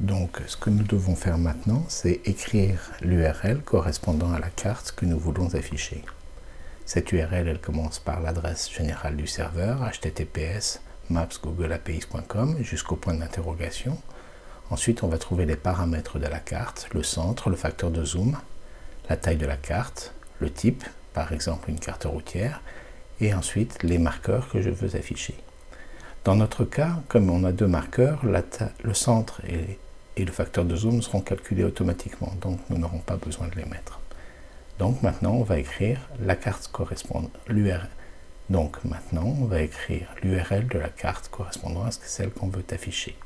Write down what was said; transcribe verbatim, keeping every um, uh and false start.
Donc, ce que nous devons faire maintenant, c'est écrire l'U R L correspondant à la carte que nous voulons afficher. Cette U R L, elle commence par l'adresse générale du serveur, h t t p s maps google a p i point com, jusqu'au point d'interrogation. Ensuite, on va trouver les paramètres de la carte, le centre, le facteur de zoom, la taille de la carte, le type, par exemple une carte routière, et ensuite les marqueurs que je veux afficher. Dans notre cas, comme on a deux marqueurs, la le centre et, et le facteur de zoom seront calculés automatiquement, donc nous n'aurons pas besoin de les mettre. Donc maintenant, on va écrire la carte correspondante, l'U R L. Donc maintenant, on va écrire l'U R L de la carte correspondant à celle qu'on veut afficher.